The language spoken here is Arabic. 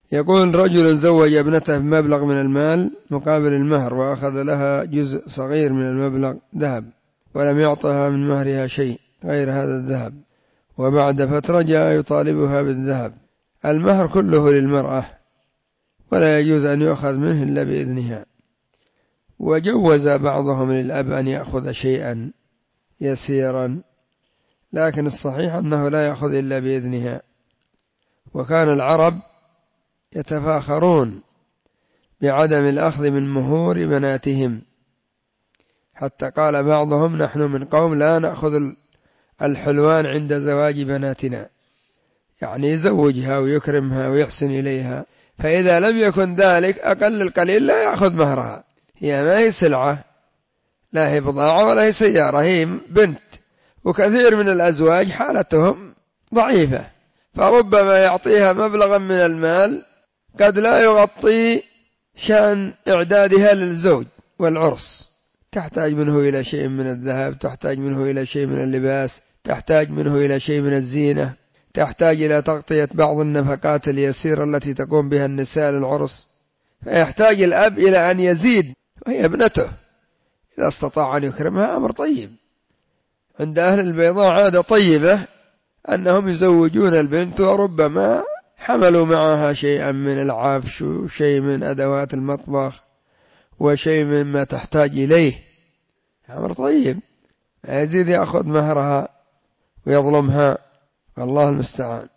يقول رجل زوج ابنته بمبلغ من المال مقابل المهر، وأخذ لها جزء صغير من المبلغ ذهب، ولم يعطها من مهرها شيء غير هذا الذهب، وبعد فترة جاء يطالبها بالذهب. المهر كله للمرأة ولا يجوز أن يؤخذ منه إلا بإذنها، وجوز بعضهم للأب أن يأخذ شيئا يسيرا، لكن الصحيح أنه لا يأخذ إلا بإذنها. وكان العرب يتفاخرون بعدم الأخذ من مهور بناتهم، حتى قال بعضهم: نحن من قوم لا نأخذ الحلوان عند زواج بناتنا، يعني يزوجها ويكرمها ويحسن إليها، فإذا لم يكن ذلك أقل القليل لا يأخذ مهرها. هي ما هي سلعة، لا هي بضاعة ولا هي سيارة، هي بنت، وكثير من الأزواج حالتهم ضعيفة، فربما يعطيها مبلغا من المال قد لا يغطي شأن إعدادها للزوج والعرس، تحتاج منه إلى شيء من الذهب، تحتاج منه إلى شيء من اللباس، تحتاج منه إلى شيء من الزينة، تحتاج إلى تغطية بعض النفقات اليسيرة التي تقوم بها النساء للعرس، فيحتاج الأب إلى أن يزيد، وهي ابنته إذا استطاع أن يكرمها أمر طيب. عند أهل البيضاء عادة طيبة أنهم يزوجون البنت وربما حملوا معها شيئا من العفش وشيء من أدوات المطبخ وشيء مما تحتاج إليه، أمر طيب، لا يزيد يأخذ مهرها ويظلمها، والله المستعان.